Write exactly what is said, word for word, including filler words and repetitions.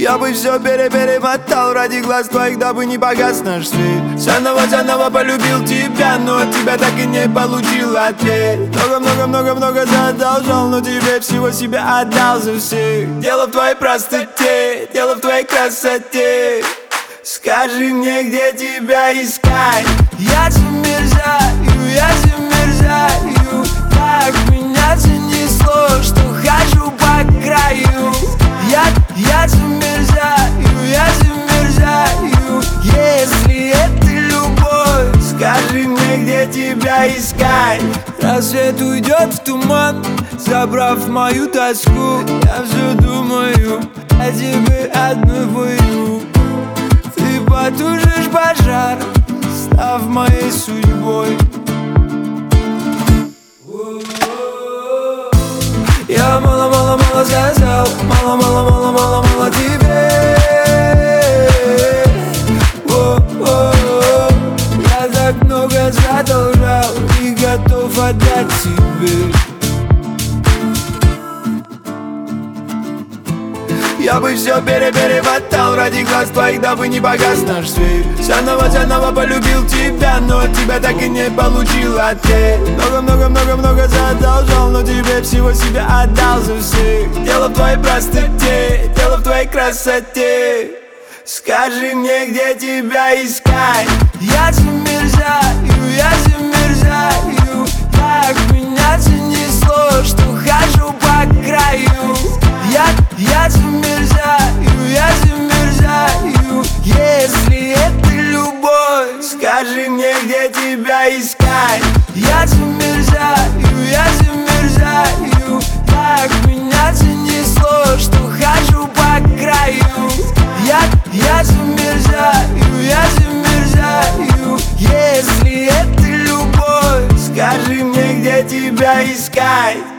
Я бы все пере-перемотал ради глаз твоих, дабы не погас наш свет. Заново-заново полюбил тебя, но от тебя так и не получил ответ. Много-много-много-много задолжал, но тебе всего себя отдал за всех. Дело в твоей простоте, дело в твоей красоте. Скажи мне, где тебя искать. Я замерзаю, я замерзаю. Так меня занесло, что хожу по краю. Я, я замерзаю, я замерзаю. Если это любовь, скажи мне, где тебя искать. Рассвет уйдет в туман, забрав мою тоску. Я все думаю о тебе одного. Ты потушишь пожар, став моей судьбой. Я мало-мало-мало сказал, мало-мало-мало-мало-мало тебе. О-о-о. Я так много задолжал и готов отдать тебе. Я бы все пере-перемотал ради глаз твоих, дабы не погас наш свет. Заново-заново полюбил тебя, но от тебя так и не получил ответ. Много-много-много-много задолжал, но тебе всего себя отдал за всех. Дело в твоей простоте, дело в твоей красоте. Скажи мне, где тебя искать. Я замерзаю, я замерзаю. Так меня занесло, что хожу по краю. Я, я замерзаю, я замерзаю. Если это любовь, скажи мне, где тебя искать. Я замерзаю, я замерзаю. Так меня занесло, что хожу по краю. Я, я замерзаю, я замерзаю. Если это любовь, скажи мне, где тебя искать.